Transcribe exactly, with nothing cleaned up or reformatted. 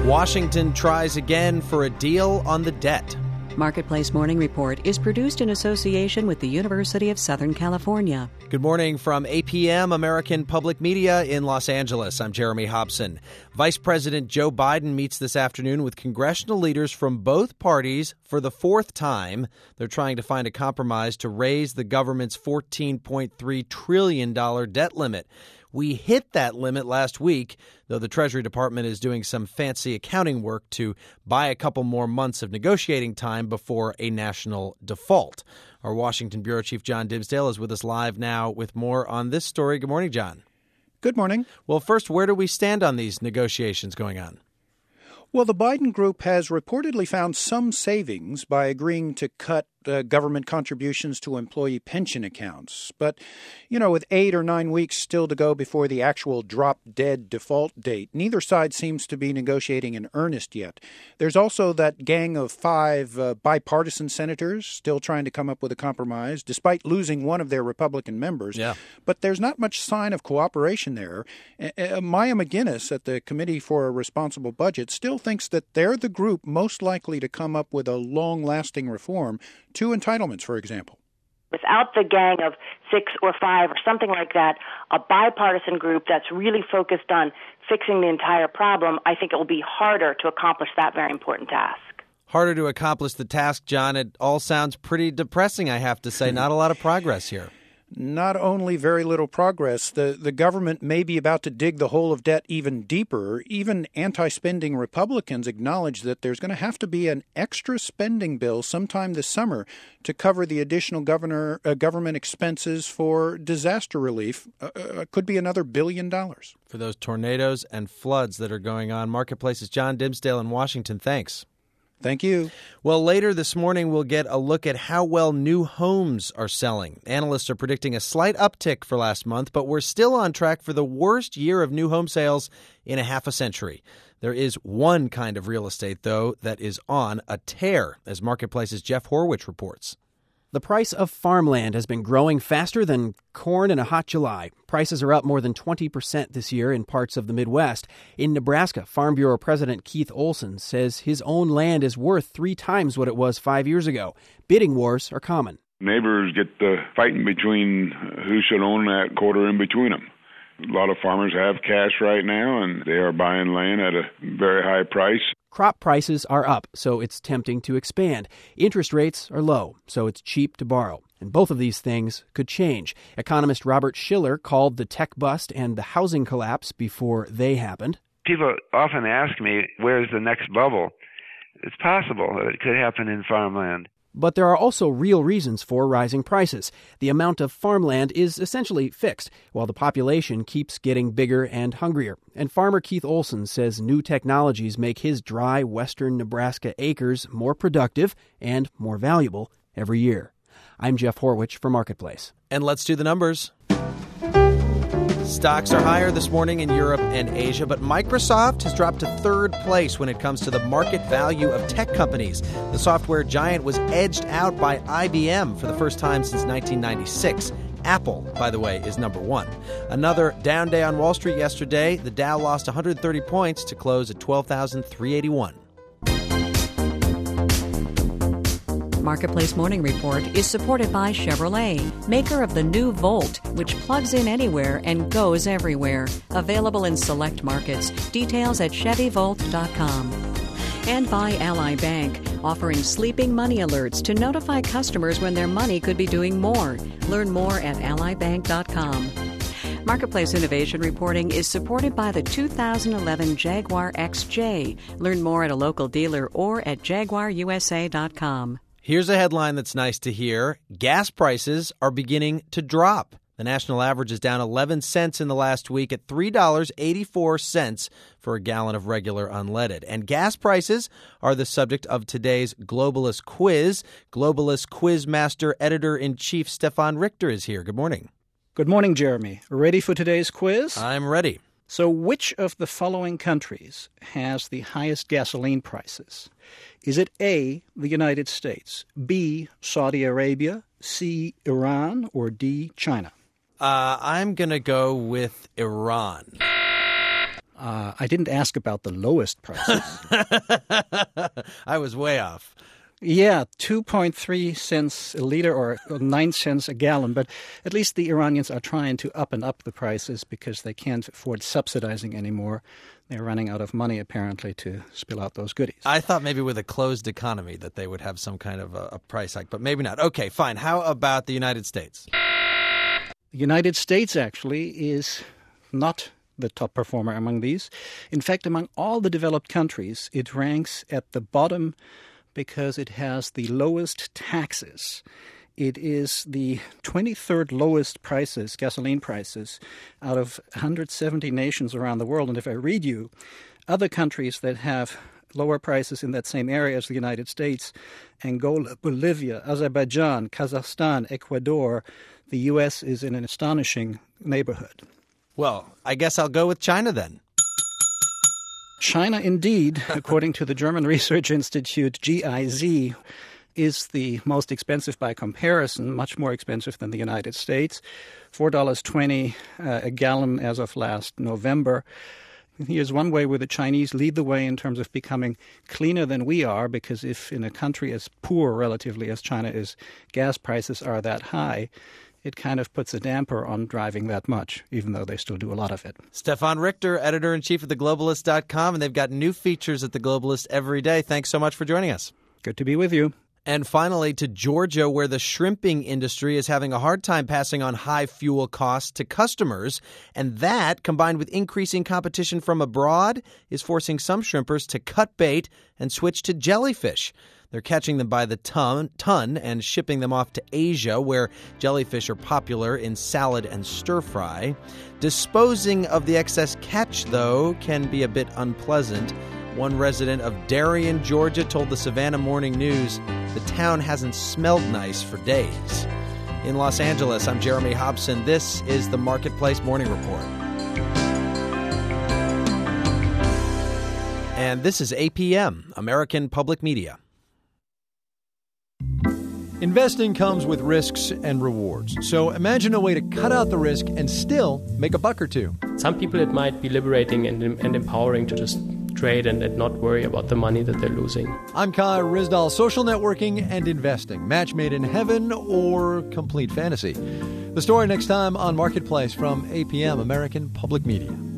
Washington tries again for a deal on the debt. Marketplace Morning Report is produced in association with the University of Southern California. Good morning from A P M, American Public Media in Los Angeles. I'm Jeremy Hobson. Vice President Joe Biden meets this afternoon with congressional leaders from both parties for the fourth time. They're trying to find a compromise to raise the government's fourteen point three trillion dollars debt limit. We hit that limit last week, though the Treasury Department is doing some fancy accounting work to buy a couple more months of negotiating time before a national default. Our Washington Bureau Chief John Dimsdale is with us live now with more on this story. Good morning, John. Good morning. Well, first, where do we stand on these negotiations going on? Well, the Biden group has reportedly found some savings by agreeing to cut uh, government contributions to employee pension accounts. But, you know, with eight or nine weeks still to go before the actual drop-dead default date, neither side seems to be negotiating in earnest yet. There's also that gang of five uh, bipartisan senators still trying to come up with a compromise, despite losing one of their Republican members. Yeah. But there's not much sign of cooperation there. Uh, Maya McGuinness at the Committee for a Responsible Budget still thinks that they're the group most likely to come up with a long-lasting reform to entitlements, for example. Without the gang of six or five or something like that, a bipartisan group that's really focused on fixing the entire problem, I think it will be harder to accomplish that very important task. Harder to accomplish the task, John. It all sounds pretty depressing, I have to say. Not a lot of progress here. Not only very little progress, the, the government may be about to dig the hole of debt even deeper. Even anti-spending Republicans acknowledge that there's going to have to be an extra spending bill sometime this summer to cover the additional governor, uh, government expenses for disaster relief. Uh, uh, could be another billion dollars. For those tornadoes and floods that are going on. Marketplace's John Dimsdale in Washington. Thanks. Thank you. Well, later this morning, we'll get a look at how well new homes are selling. Analysts are predicting a slight uptick for last month, but we're still on track for the worst year of new home sales in a half a century. There is one kind of real estate, though, that is on a tear, as Marketplace's Jeff Horwich reports. The price of farmland has been growing faster than corn in a hot July. Prices are up more than twenty percent this year in parts of the Midwest. In Nebraska, Farm Bureau President Keith Olson says his own land is worth three times what it was five years ago. Bidding wars are common. Neighbors get uh, fighting between who should own that quarter in between them. A lot of farmers have cash right now, and they are buying land at a very high price. Crop prices are up, so it's tempting to expand. Interest rates are low, so it's cheap to borrow. And both of these things could change. Economist Robert Shiller called the tech bust and the housing collapse before they happened. People often ask me, where's the next bubble? It's possible that it could happen in farmland. But there are also real reasons for rising prices. The amount of farmland is essentially fixed, while the population keeps getting bigger and hungrier. And farmer Keith Olson says new technologies make his dry western Nebraska acres more productive and more valuable every year. I'm Jeff Horwich for Marketplace. And let's do the numbers. Stocks are higher this morning in Europe and Asia, but Microsoft has dropped to third place when it comes to the market value of tech companies. The software giant was edged out by I B M for the first time since nineteen ninety-six. Apple, by the way, is number one. Another down day on Wall Street yesterday. The Dow lost one hundred thirty points to close at twelve thousand three hundred eighty-one. Marketplace Morning Report is supported by Chevrolet, maker of the new Volt, which plugs in anywhere and goes everywhere. Available in select markets. Details at Chevy Volt dot com. And by Ally Bank, offering sleeping money alerts to notify customers when their money could be doing more. Learn more at Ally Bank dot com. Marketplace Innovation Reporting is supported by the two thousand eleven Jaguar X J. Learn more at a local dealer or at Jaguar U S A dot com. Here's a headline that's nice to hear. Gas prices are beginning to drop. The national average is down eleven cents in the last week at three dollars and eighty-four cents for a gallon of regular unleaded. And gas prices are the subject of today's Globalist Quiz. Globalist Quiz Master Editor-in-Chief Stefan Richter is here. Good morning. Good morning, Jeremy. Ready for today's quiz? I'm ready. So which of the following countries has the highest gasoline prices? Is it A, the United States, B, Saudi Arabia, C, Iran, or D, China? Uh, I'm going to go with Iran. Uh, I didn't ask about the lowest prices. I was way off. Yeah, two point three cents a liter or nine cents a gallon. But at least the Iranians are trying to up and up the prices because they can't afford subsidizing anymore. They're running out of money, apparently, to spill out those goodies. I thought maybe with a closed economy that they would have some kind of a, a price hike, but maybe not. Okay, fine. How about the United States? The United States, actually, is not the top performer among these. In fact, among all the developed countries, it ranks at the bottom because it has the lowest taxes. It is the twenty-third lowest prices, gasoline prices, out of one hundred seventy nations around the world. And if I read you other countries that have lower prices in that same area as the United States, Angola, Bolivia, Azerbaijan, Kazakhstan, Ecuador, the U S is in an astonishing neighborhood. Well, I guess I'll go with China then. China, indeed, according to the German Research Institute G I Z, is the most expensive by comparison, much more expensive than the United States. four dollars and twenty cents uh, a gallon as of last November. Here's one way where the Chinese lead the way in terms of becoming cleaner than we are, because if in a country as poor relatively as China is, gas prices are that high, it kind of puts a damper on driving that much, even though they still do a lot of it. Stefan Richter, editor-in-chief of the globalist dot com, and they've got new features at The Globalist every day. Thanks so much for joining us. Good to be with you. And finally, to Georgia, where the shrimping industry is having a hard time passing on high fuel costs to customers. And that, combined with increasing competition from abroad, is forcing some shrimpers to cut bait and switch to jellyfish. They're catching them by the ton, ton and shipping them off to Asia, where jellyfish are popular in salad and stir-fry. Disposing of the excess catch, though, can be a bit unpleasant. One resident of Darien, Georgia, told the Savannah Morning News the town hasn't smelled nice for days. In Los Angeles, I'm Jeremy Hobson. This is the Marketplace Morning Report. And this is A P M, American Public Media. Investing comes with risks and rewards. So imagine a way to cut out the risk and still make a buck or two. Some people it might be liberating and, and empowering to just trade and, and not worry about the money that they're losing. I'm Kai Rizdal, social networking and investing. Match made in heaven or complete fantasy. The story next time on Marketplace from A P M, American Public Media.